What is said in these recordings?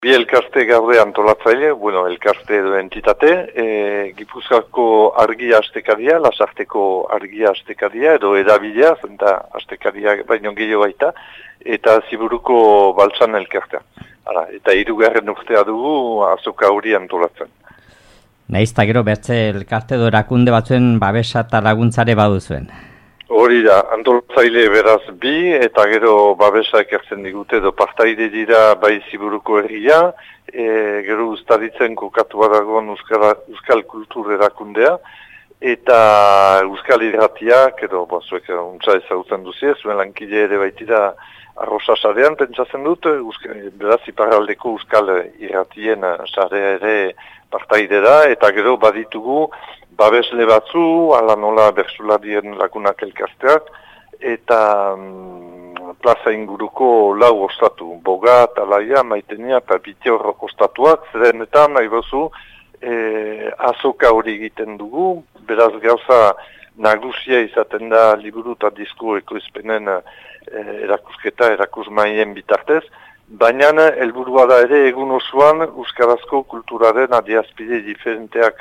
Bi elkarte gaude antolatzaile, elkarte edo entitate, Gipuzkoako argia astekaria, Lasarteko argia astekaria, edo edabidea, zenta astekaria baino gehiago baita, eta Ziburuko baltsan elkartea. Eta 3. urtea dugu azoka hori antolatzen. Naizta gero bertze elkarte edo erakunde batzuen babesa eta laguntzare baduzuen. Hori da, antolatzaile beraz bi, eta gero babesa ekertzen digute, edo partaide dira bai Ziburuko herria, gero Uztaritzen kokatu badagoen Euskal Kultur erakundea, eta Euskal Irratiak, edo zuek untsa ezagutzen duzie, zuen lankide ere baitira Arrosa sarean, pentsatzen dut, beraz iparraldeko Euskal Irratien sarea ere partaide da, eta gero baditugu babesle batzu, ala nola bersularien lagunak elkarteak, eta plaza inguruko 4 ostatu, Bogat, Alaia, Maitenia, eta Bitiorrok ostatuak, zerenetan, nahi bozu, azoka hori egiten dugu, beraz gauza nagusia izaten da liburu eta disko ekoizpenen erakusketa, erakusmaien bitartez, baina helburua da ere egun osoan euskarazko kulturaren adierazpide diferenteak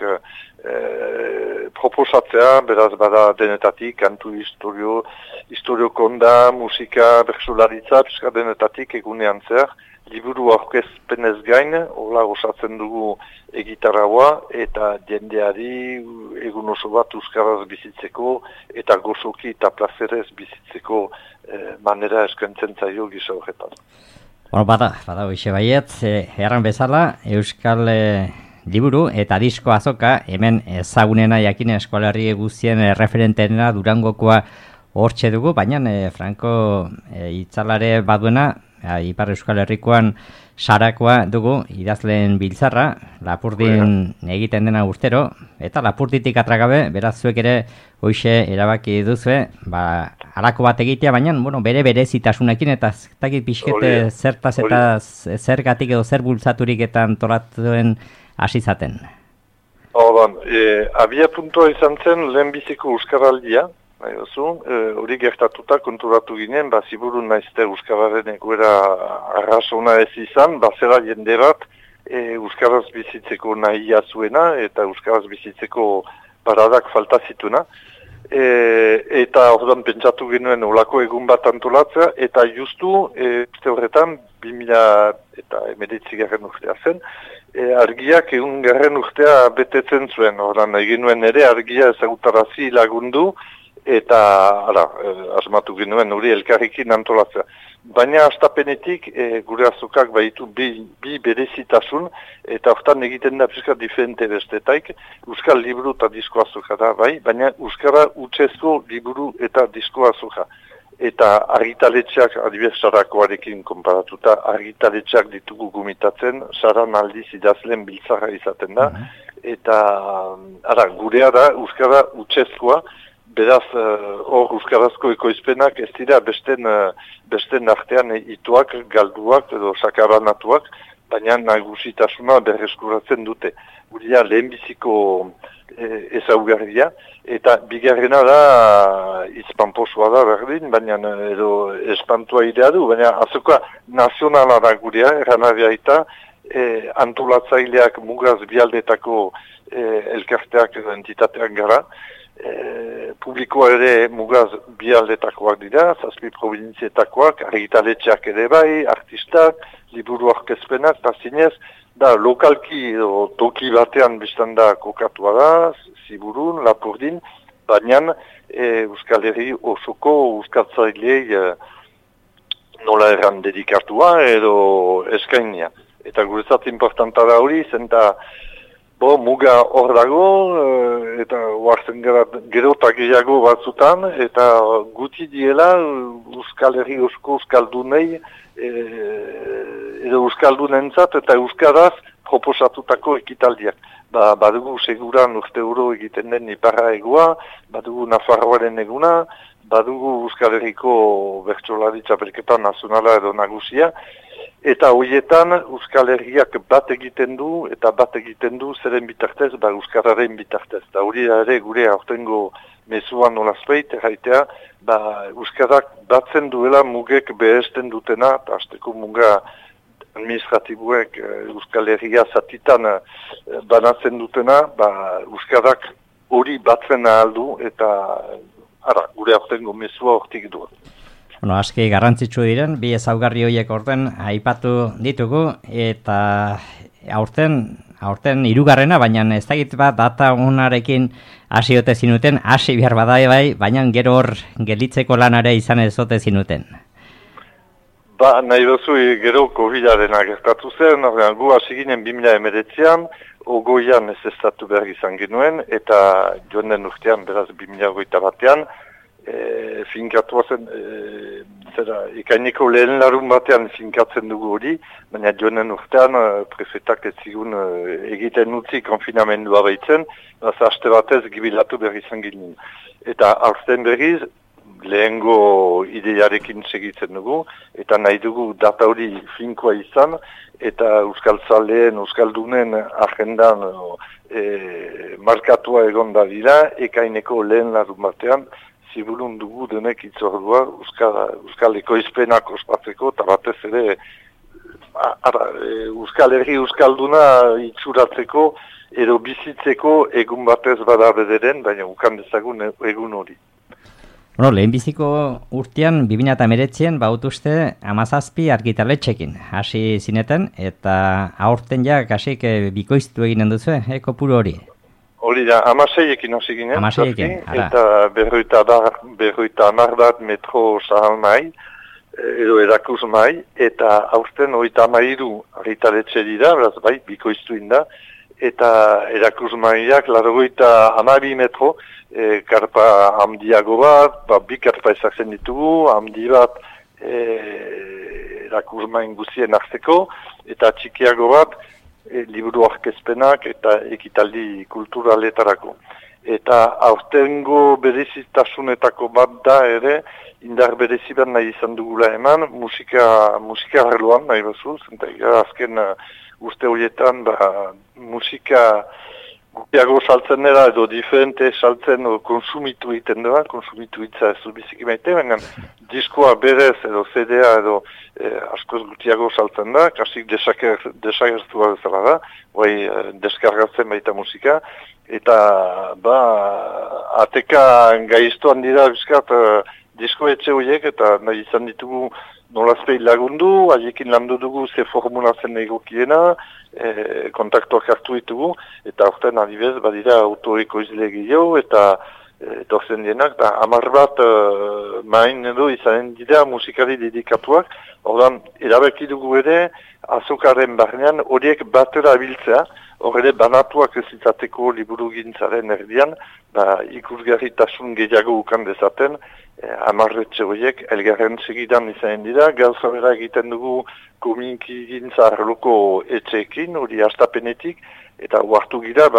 proposatzea, beraz bada denetatik, kantu historio konda, musika, bertsolaritza, pixka denetatik egunean zehar, liburu aurkezpenez gain, hola osatzen dugu egitarraua, eta jendeari egun oso bat euskaraz bizitzeko, eta gozoki eta plazerez bizitzeko manera eskentzen zaio gisa horretan. Bada hoxe baiet, erran bezala, Euskal liburu eta disko azoka, hemen ezagunena jakin eskualarri guztien referentena Durangokoa hortxe dugu, baina Franco itzalare baduena, Ipar Euskal Herrikoan Sarakoa dugu, idazleen biltzarra, Lapurdin egiten dena urtero, eta Lapurditik atragabe, beraz zuek ere hoxe erabaki duzue, halako bat egitea, baina bere berezitasunekin, eta zakit pixkete zertaz eta zergatik edo zer bultzaturik eta antolatuen hasi zaten. Abia puntua izan zen lehenbiziko euskaraldia, hori gertatuta konturatu ginen, Ziburun naizte euskararen egoera arrasona ez izan, zera jende bat euskaraz bizitzeko nahia zuena eta euskaraz bizitzeko paradak falta zituna. Eta ordan pentsatu genuen olako egun bat antolatzea, eta justu, horretan, 2019 urtea zen, argiak 100 urtea betetzen zuen, ordan egin nuen ere argia ezagutarazi lagundu, eta asmatu genuen hori elkarrekin antolatzea. Baina astapenetik gure azokak baitu bi berezitasun, eta hortan egiten da pizka diferente bestetaik, Euskal liburu eta disko azoka da, baina Euskara utzezko liburu eta disko azoka. Eta argitaletxeak adibesarakoarekin konparatuta, argitaletxeak ditugu gumitatzen, saran aldiz idazlen biltzara izaten da, eta gurea da Euskara utzezkoa, beraz, hor euskarazko ekoizpenak ez dira besten artean ituak, galduak edo sakabanatuak, baina nagusitasuna berreskuratzen dute. Guria lehenbiziko ezaugarria, eta bigarrena da izpanposua da berdin, baina edo espantua idea du, baina azoka nazionala da guria, erranabia eta antolatzaileak mugaz bialdetako elkarteak edo entitateak gara, publikoa ere mugaz bialdetakoak dira, 7 provintzietakoak, argitaletxeak ere bai, artistak, liburu aurkezpenak, eta zinez, da lokalki edo toki batean biztan da kokatua da, Ziburun, Lapurdin, baina Euskal Herri osoko euskatzailei nola erran dedikatua edo eskainia. Eta guretzat importanta da hori, zenta muga hor dago, eta oartzen gara gero eta gehiago batzutan, eta guti diela Euskal Herri osko euskaldunei, edo euskaldunentzat eta euskaraz proposatutako ekitaldiak. Badugu seguran urte euro egiten den Iparra Egoa, badugu Nafarroaren eguna, badugu Euskal Herriko bertsolari txapelketa nazionala edo nagusia, eta horietan Euskal Herriak bat egiten du, eta bat egiten du zeren bitartez, Euskararen bitartez. Eta hori ere gure aurtengo mezuan nolazpeit, erraitea, Euskarak batzen duela mugek behesten dutena, eta azteko muga administratibuek Euskal Herria zatitan banatzen dutena, Euskarak hori batzen ahaldu eta gure aurtengo mezua hortik du. Bueno, aski garrantzitsu diren, bi ezaugarri horiek orden aipatu ditugu, eta aurten hirugarrena, baina ez dakit bat data unarekin hasi ote zinuten, hasi behar badai bai, baina gero hor gelitzeko lanare izan ez ote zinuten. Nahi dozu gero COVID-arena gertatu zen, gu hasi ginen 2019an, ogoian ez estatu behar izan genuen, eta joan den urtean, beraz 2021an, finkatua zen, ekaineko lehen larun batean finkatzen dugu hori, baina joanen urtean prefetak ez zigun egiten utzi konfinamendua baitzen, aste batez gibilatu berri izan ginen. Eta aurten berriz, lehengo ideiarekin segitzen dugu, eta nahi dugu data hori finkoa izan, eta Euskaltzaleen, Euskaldunen agendan markatua egon da dira, ekaineko lehen larun batean, ziburun dugu denek itzordua Euskal ekoizpenak ospatzeko, eta batez ere Euskal Herri Euskalduna itzuratzeko edo bizitzeko egun batez bada bederen, baina ukan dezagun egun hori. Bueno, lehenbiziko urtean 2019an bautuzte 17 argitaletxekin hasi zineten, eta aurten ja kasik bikoiztu eginen duzu, kopuru hori? Hori da, 16ekin hasi ginen, 16ekin, eta berroita amardat metro sahal mai, edo erakus mai, eta aurten 33 argitaletxe dira, beraz bai, bikoiztu inda, eta erakus maiak 82 metro, karpa hamdiago bat, bi karpa ezatzen ditugu, handi bat erakus main guzien hartzeko, eta txikiago bat, liburu aurkezpenak eta ekitaldi kulturaletarako. Eta aurtengo berezitasunetako bat da ere, indar berezi bat nahi izan dugula eman, musika arloan nahi bazu, azken urte horietan musika gutiago saltzen dira edo diferente saltzen edo konsumitu egiten dira, konsumitu hitza ez dut biziki maite, baina diskoa berez edo CD-a edo askoz gutiago saltzen da, kasik desagertu bezala da, deskargatzen baita musika, eta ateka gaiztoan dira bizkat disko etxe horiek eta nahi izan ditugu nolazpei lagundu, haiekin landu dugu ze formulatzen egokiena, kontaktuak hartu ditugu, eta aurten adibez badira autoekoizle gehiago, eta dorzen dienak, da 10 bat main edo izanen dira musikari dedikatuak, ordan erabaki dugu ere, azokaren barnean horiek batera abiltzea, hor ere banatuak ez izateko liburu gintzaren erdian, ikusgarritasun gehiago ukan dezaten, 10 etxe horiek elgarren segidan izanen dira, gauza bera egiten dugu kominki gintza arloko etxeekin, hori hastapenetik, eta huartu gira,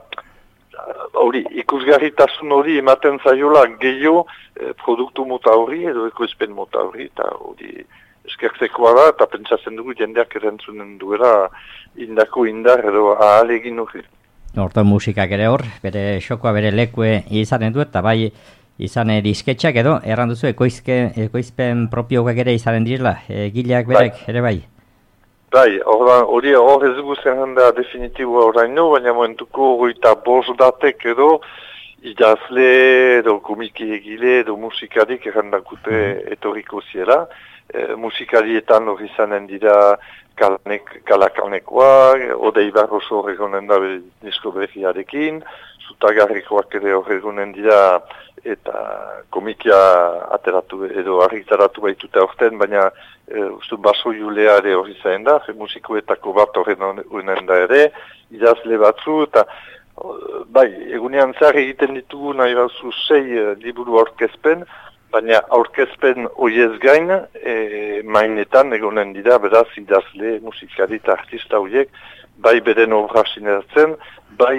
hori, ikusgarritasun hori ematen zaiola gehiago produktu mota hori edo ekoizpen mota hori, eta hori eskertzekoa da, eta pentsatzen dugu jendeak erantzunen duela indako indar edo ahalegin hori. Hortan musikak ere hor, bere xokoa bere lekue izanen du, eta bai izan disketxak edo, erran duzu, ekoizpen propioak ere izanen direla, gileak berek ere bai? Bai, hori hor ez dugu zen da definitiboa oraino, baina momentuko hogeita 5 datek edo idazle edo komiki egile edo musikarik errandakute etorriko ziela. Musikarietan hori izanen dira Kalakalnekoak, Odei Barroso horregonen da disko berriarekin, Zutagarrikoak ere horregonen dira eta komikia ateratu edo argitaratu baitute aurten, baina baso julea ere hori zain da, musikoetako bat horren da ere, idazle batzu, eta bai, egunean zehar egiten ditugu nahi batzu 6 liburu aurkezpen, baina aurkezpen horiez gain, mainetan egonen dira, beraz, idazle, musikari eta artista horiek, bai beren obra sineratzen, bai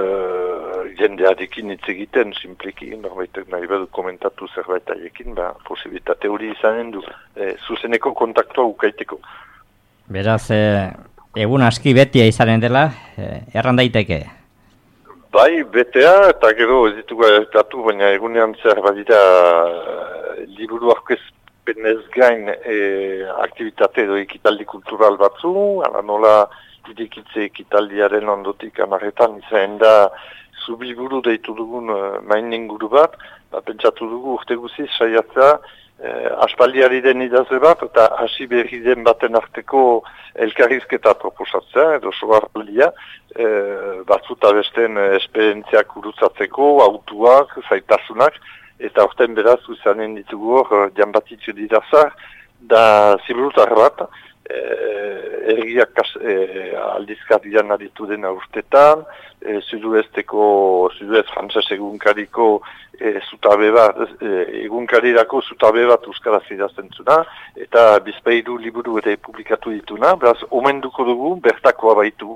jendearekin hitz egiten, simpliki, norbaitek nahi bedu komentatu zerbait haiekin, posibilitate hori izanen du, zuzeneko kontaktua ukaiteko. Beraz, egun aski betia izanen dela, erran daiteke? Bai, betea, eta gero ez ditugu ertatu, baina egunean zer badira liburu aurkezpenez gain aktivitate edo ekitaldi kultural batzu, ala nola idikitze ekitaldiaren ondotik amarretan izan da zubiburu deitu dugun main inguru bat, pentsatu dugu urte guziz saiatzea aspaldiari den idazle bat eta hasi berri den baten arteko elkarrizketa proposatzea edo sogarralia batzuta besten esperientziak urutzatzeko, autuak, zaitasunak, eta orten beraz uzanen ditugu hor Jan-Batitxu Dirazar da ziburutar bat, ergiak aldizkarian aditu dena urtetan, Suduez Frantses egunkariko zutabe bat, egunkarirako zutabe bat euskaraz idazten zuna, eta bizpairu liburu ere publikatu dituna, beraz, omenduko dugu, bertakoa baitu.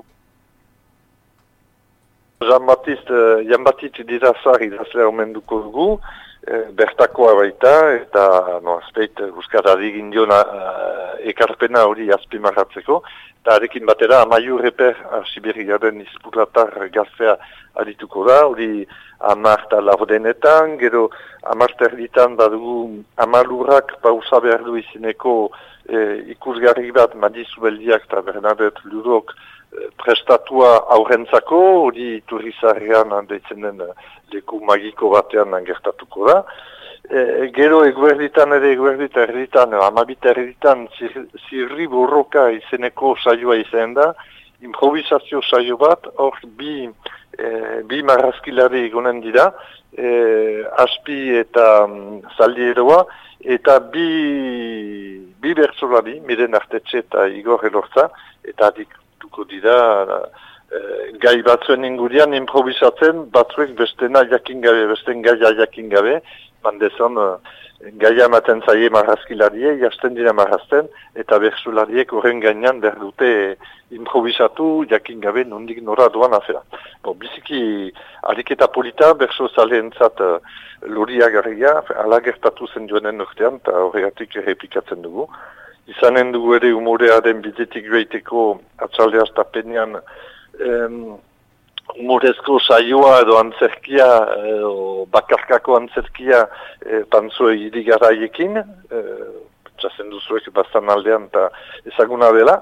Jan-Batitxu Dirazar idazlea omenduko dugu, bertakoa baita, eta azpeit euskarari gindiona ekarpena hori azpimarratzeko, eta arekin batera Amaiur Eper Siberiaren izpuratar gaztea adituko da, hori amarta laurdenetan, gero amarta erditan badugu Amalurrak pausa behar du izineko ikusgarri bat Madizu Beldiak eta Bernadette Ludok prestatua aurrentzako, hori Turizarrean deitzen den leku magiko batean gertatuko da. Gero eguerditan, amabita erditan, zirri borroka izeneko saioa izan da, improvisazio saio bat, hor bi marrazkilari egonen dira, Aspi eta Zaldieroa, eta bi bertsolari, Miren Artetxe eta Igor Elorza, eta adituko dira gai batzuen ingurian improvisatzen, batzuek bestena jakin gabe, besten gaia jakin gabe, mandezon gaia ematen zaie marrazkilarie, jasten dira marrazten, eta bertsolariek horren gainean behar dute improvisatu, jakin gabe nondik nora doan afera. Biziki ariketa polita, bertso zaleentzat loriagarria, ala gertatu zen joanen urtean, eta horregatik errepikatzen dugu. Izanen dugu ere umorearen bidetik joiteko atzalde astapenean humorezko saioa edo antzerkia, bakarkako antzerkia Pantzo Irigaраiekin, txasen duzuek bastan aldean eta ezaguna dela,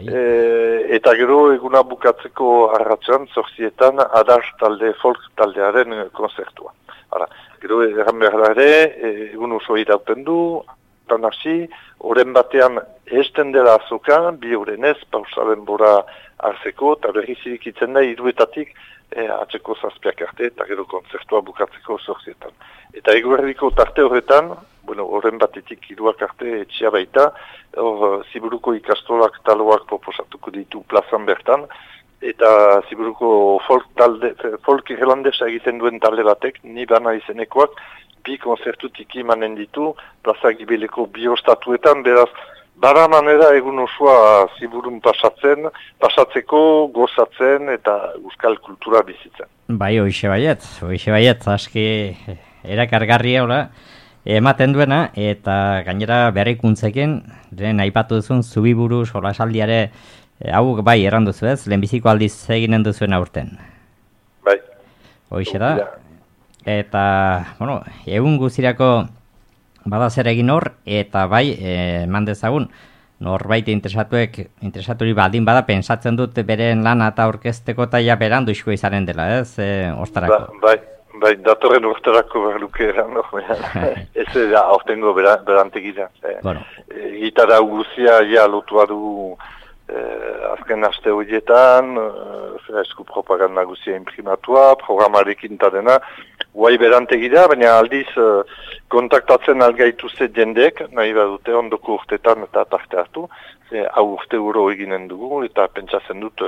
eta gero eguna bukatzeko arratxan, zortzietan, Adar talde, folk taldearen konzertua. Gero egan behar ere, egun oso irauten du, hasi, oren batean esten dela azoka, bi orenez, pausaren bora hartzeko, eta berriz irikitzen da, iruetatik atzeko zazpiak arte, eta gero konzertua bukatzeko zortzietan. Eta eguerdiko tarte horretan, oren batetik iruak arte etxia baita, Ziburuko ikastolak taloak proposatuko ditu plazan bertan, eta Ziburuko folk irlandesa egiten duen talde batek, ni bana izenekoak, bi konzertutik imanen ditu, plaza Gibeleko biostatuetan, beraz, bara manera egun osoa Ziburun pasatzeko, gozatzen eta euskal kultura bizitzen. Bai, hoxe baiet, aski erakargarria hola, ematen duena, eta gainera berrikuntzekin, lehen aipatu duzun Zubiburu solasaldiare, hau bai erranduzu ez, lehenbiziko aldiz eginen duzuen aurten. Bai. Hoxe da. Eta, egun guztirako bada zer egin hor, eta bai, eman dezagun, norbait interesaturi baldin bada, pensatzen dut beren lana eta orkesteko eta ja berandu isko izanen dela, ez, ostarako? Bai, datorren urterako berluke eran, ez da, aurtengo berantegira. Gitarra guzia, ja, lotua du azken aste horietan, esku propaganda guzia imprimatua, programarekin eta dena, guai berantegira, baina aldiz kontaktatzen algaituzte jendek, nahi badute ondoko urtetan eta parte hartu, hau urte uro eginen dugu, eta pentsatzen dut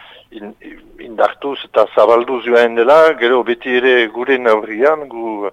indartuz eta zabalduz joan dela, gero beti ere gure neurrian, gu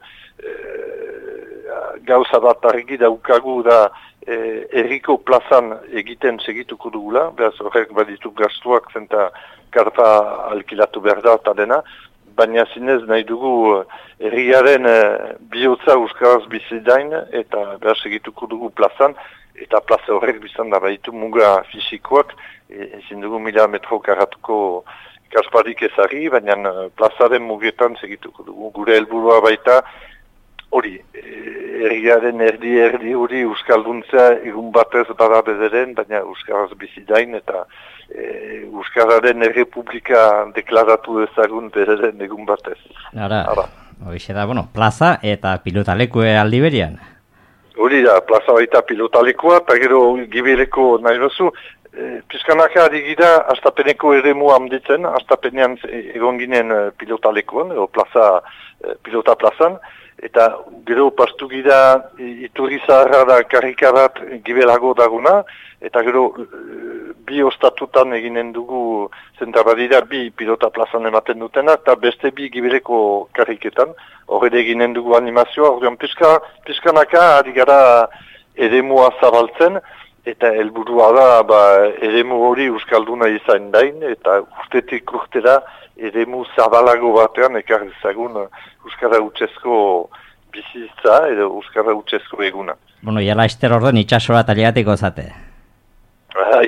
gauza bat argi daukagu da erriko plazan egiten segituko dugula, behaz horrek baditu gastuak zenta karpa alkilatu behar da eta dena, baina zinez nahi dugu herriaren bihotza euskaraz bizidain eta behar segituko dugu plazan, eta plaza horrek biztan da baditu muga fisikoak, ezin dugu 1000 metro karatuko kasparik ezari, baina plazaren mugetan segituko dugu. Gure helburua baita hori, erriaren erdi hori euskalduntzea egun batez bada bederen, baina euskaraz bizi dain eta euskararen errepublika deklaratu dezagun bederen egun batez. Ara. Hoxe da, plaza eta pilotalekue aldi berian. Hori da, plaza baita pilotalekua, eta gero gibeleko nahi bazu, pizkanaka adigira astapeneko eremu hamditzen, astapenean egon ginen pilotalekuan, pilota plazan, eta gero pastu gira iturri zaharra da karrika bat gibelago daguna, eta gero bi ostatutan eginen dugu zentabadira bi pilota plazan ematen dutena, eta beste bi gibeleko karriketan, horre eginen dugu animazioa, ordean pizkanaka adigara eremua zabaltzen, eta helburua da eremu hori euskalduna izan dain, eta urtetik urtera eremu zabalago batean ekar dezagun euskara hutsezko bizitza edo euskara hutsezko eguna. Jala ester orden itxasora taliatiko zate. Bai.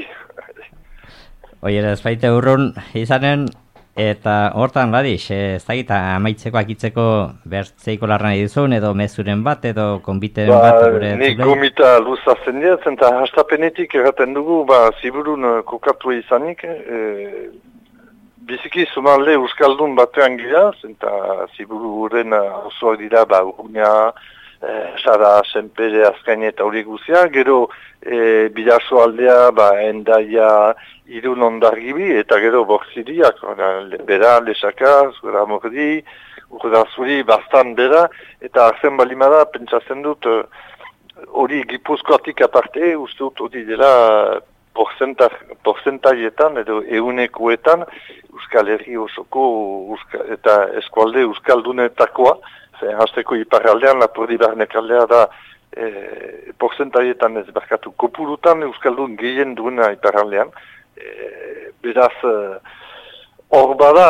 Oie, ez baite urrun izanen, eta hortan, Ladix, ez da gita amaitzeko akitzeko bertzeiko larra nahi duzun, edo mezuren bat, edo konbiten bat gure zule? Nik gomita luzazen dira, eta hastapenetik erraten dugu, ziburun kokatu izanik, biziki zonalde euskaldun batean gira, eta ziburu horren osoak dira, urruña, Sara, Senpere, Azkaine eta hori guzia, gero Bidaso aldea, Endaia, Irun Ondargibi, eta gero Borziriak, bera, Lesaka, Zura Mordi, Urdazuri, Bastan bera, eta arzen balimada, pentsatzen dut, hori Gipuzkoatik aparte, uste dut hori dela porzentaietan edo eunekoetan, Euskal Herri osoko eta eskualde Euskaldunetakoa, hasteko iparraldean, Lapurdi Barnekaldea da porzentaietan ez barkatu kopurutan Euskaldun gehien duena iparraldean. Beraz, hor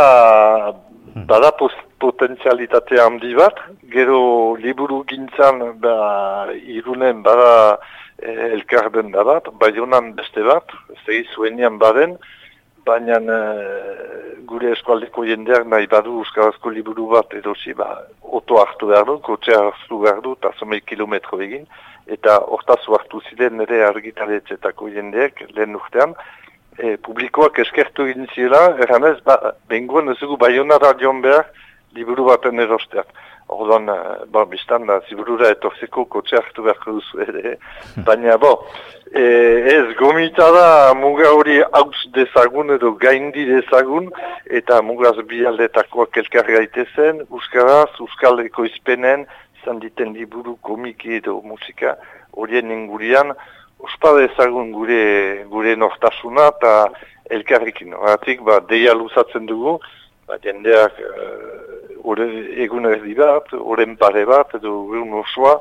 bada potentzialitate handi bat, gero liburu gintzan Irunen bada elkarden da bat, Baionan beste bat, ez zuenian baden, baina gure eskualdeko jendeak nahi badu euskarazko liburu bat edosi, oto hartu behar du, kotxe hartu behar du, eta 100 kilometro egin, eta hortaz hartu ziren nire argitaletxetako jendeak lehen urtean, publikoak eskertu egin zirela, erranez, bengoen ez dugu Baionara joan behar liburu baten erosteak. Orduan, biztan da, ziburura etorzeko kotxe hartu beharko duzu ere. Baina, ez gomita da muga hori hauts dezagun edo gaindi dezagun, eta mugaz bi aldetakoak elkar gaitezen, euskaraz, euskal ekoizpenen, izan diten liburu, komiki edo musika, horien ingurian, ospa dezagun gure nortasuna eta elkarrikin. Horatik, deia luzatzen dugu, jendeak egun erdi bat, oren pare bat, edo egun osoa,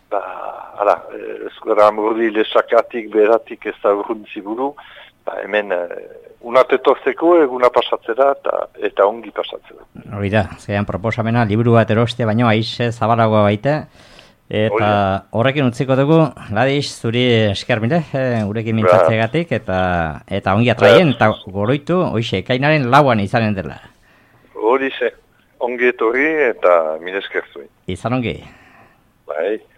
ezkara amordi lesakatik, beratik ez da urruntzi buru, hemen unatetorzeko eguna pasatzera eta ongi pasatzera. Hori da, zean proposamena, liburu bat erostea, baino aize zabalagoa baite, eta horrekin utziko dugu, Ladix, zuri esker mile, gurekin mintzatzegatik, eta ongi atraien, eta goroitu, hoxe, ekainaren lauan izanen dela. Hori ze, ongi etorri eta mile esker zuen. Izan ongi. Bai.